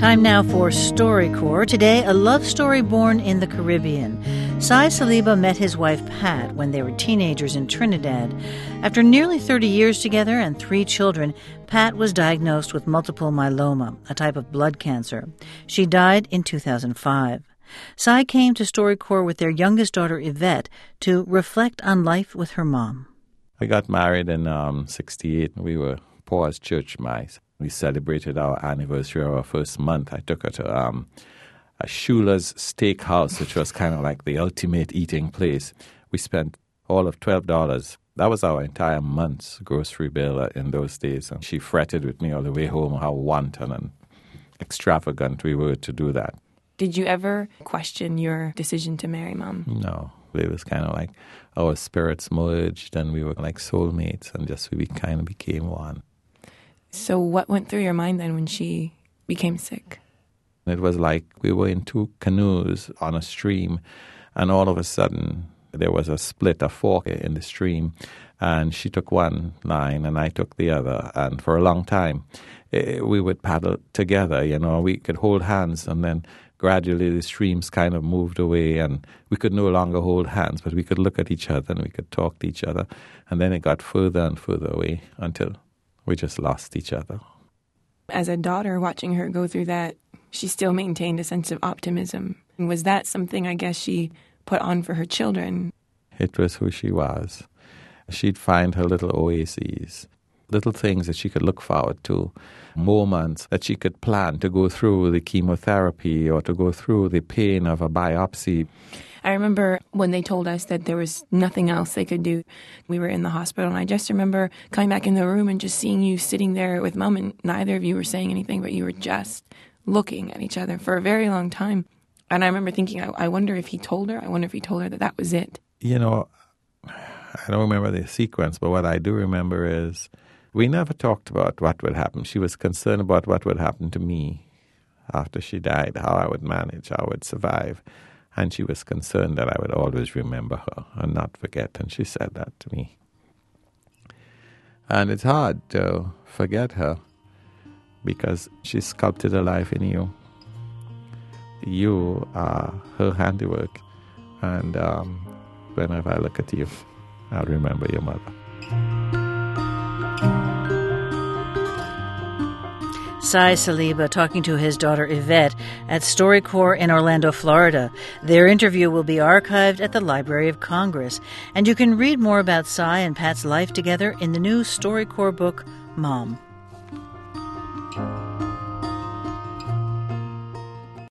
Time now for StoryCorps. Today, a love story born in the Caribbean. Sy Saliba met his wife Pat when they were teenagers in Trinidad. After nearly 30 years together and 3 children, Pat was diagnosed with multiple myeloma, a type of blood cancer. She died in 2005. Sy came to StoryCorps with their youngest daughter Yvette to reflect on life with her mom. I got married in 1968. We were poor as church mice. We celebrated our anniversary of our first month. I took her to a Schuler's Steakhouse, which was kind of like the ultimate eating place. We spent all of $12. That was our entire month's grocery bill in those days. And she fretted with me all the way home how wanton and extravagant we were to do that. Did you ever question your decision to marry Mom? No. It was kind of like our spirits merged and we were like soulmates and just we kind of became one. So what went through your mind then when she became sick? It was like we were in 2 canoes on a stream, and all of a sudden there was a split, a fork in the stream, and she took one line and I took the other. And for a long time, we would paddle together, we could hold hands, and then gradually the streams kind of moved away and we could no longer hold hands, but we could look at each other and we could talk to each other. And then it got further and further away until we just lost each other. As a daughter, watching her go through that, she still maintained a sense of optimism. And was that something, I guess, she put on for her children? It was who she was. She'd find her little oases, little things that she could look forward to, moments that she could plan to go through the chemotherapy or to go through the pain of a biopsy. I remember when they told us that there was nothing else they could do. We were in the hospital, and I just remember coming back in the room and just seeing you sitting there with Mom, and neither of you were saying anything, but you were just looking at each other for a very long time. And I remember thinking, I wonder if he told her. I wonder if he told her that that was it. I don't remember the sequence, but what I do remember is we never talked about what would happen. She was concerned about what would happen to me after she died, how I would manage, how I would survive. And she was concerned that I would always remember her and not forget. And she said that to me. And it's hard to forget her because she sculpted a life in you. You are her handiwork. And whenever I look at you, I'll remember your mother. Sy Saliba talking to his daughter Yvette at StoryCorps in Orlando, Florida. Their interview will be archived at the Library of Congress. And you can read more about Sy and Pat's life together in the new StoryCorps book, Mom.